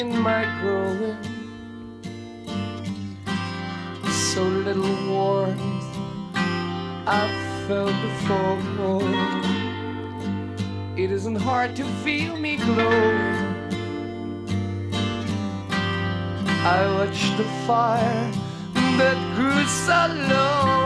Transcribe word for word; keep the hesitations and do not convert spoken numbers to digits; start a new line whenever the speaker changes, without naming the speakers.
in my growing, so little warmth I've felt before. It isn't hard to feel me glowing. I watched the fire that grew so low.